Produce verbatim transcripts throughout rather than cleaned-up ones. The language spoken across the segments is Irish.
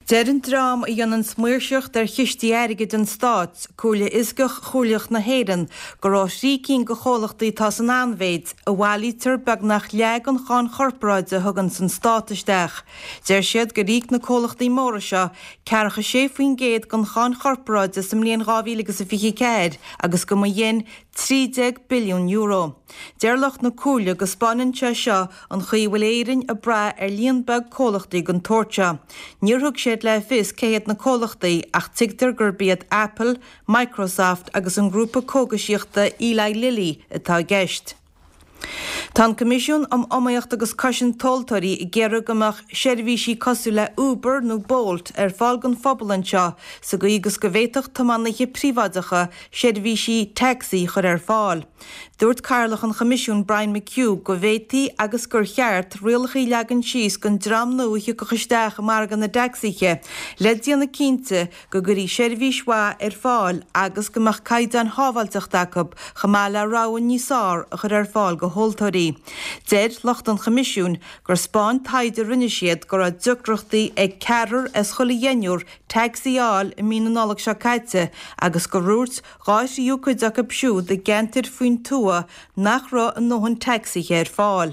Derin drám i an smuirseocht ar chiistí airige den stát, cúla isgach chúlaach na héan, go rá rícín go chólachtaí tá san anmhéid, a bhhailítar beag nach leag an cháin chorpráide thugann san státisteach. Deir siad go ríc na chólachtaí móra seo, cearcha sé faoin géad gon cháin chorpráide sa mbliain ghabhíle agus a fiche céad, agus go mo dhéan trídeg billiún euro. Deirlach na cúla go spáinn se seo an chuomhfuil éireann a bra ar líon beag chólachtaí gon tóirte. Níor thug sé le fis céad na cólachtaí ach tigtar gur bíad Apple, Microsoft agus an grúpa cógasíochta Eli Lilly atá gceist. Tá comisiún am amaíocht agus caisin toltarí i ggéire gomach seirbhísí cosú le Uber nó Bolt ar fáil gon phobal anseo sa go agus go bhhéiteach tamanaiche príváideacha seirbhísí taxi chur ar fáil. Dúirt Carlach an comisiún Brian McHugh go bhhétaí agus gur cheart rialachaí leagan síos gon dram nuaithe go chuisteach mar gan na taxiche, le díanana cínte go gurí seirbhísá ar fáil agus gomach caidan hábhailteach dacab chamá le ráhan níosár a chur ar fáil go holtarí. Deir lecht an comisiún gur spáin taide rinne siad gur a dúchreachtaí ag cearar as chola dhéanúr taxiáil i mí nálaach se caite agus go rúirt gáis dúcuid a psiú de gentir faoin tua nach ra an nóhan taxiche ar fáil.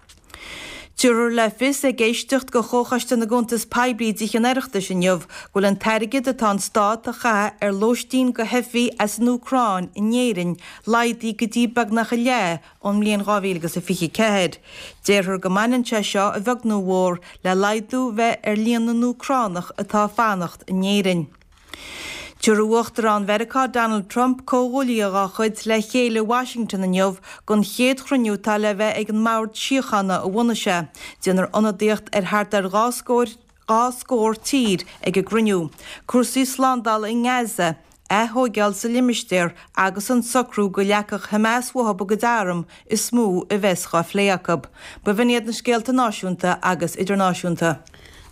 Dúir le fis a géistecht go chóchaiste na guntas peibríd ich an airiachta sin jobh ghfuil an teirigid atá an stát a cha ar lóistín go hefií as an Ucrán in Néirin laidí go dtí bag nach a le ón mbliain ghabhíle agus a fiche céad. Déirthar go mainan se seo a bheag nó mhór le laidú bheith ar líon an Ucránach atá fannacht in Néirin. Dúir uachtar an Vericá Donald Trump cóhúlaíoga chuid le chéile Washington in jobh gon chéad chruniú tá le bheith ag an mabhart síochanna a bhaine se, déanaar ionadaíocht ar thart ar gáscóir gáscóir tír ag a gruniú. Cuasaí slándal in Gaza, é thógeal sa limistéir agus an socrú go leacach Hamas wahab go daram is smú i bheischa phléacab. Ba bhíad na scéalta náisiúnta agus idirnáisiúnta.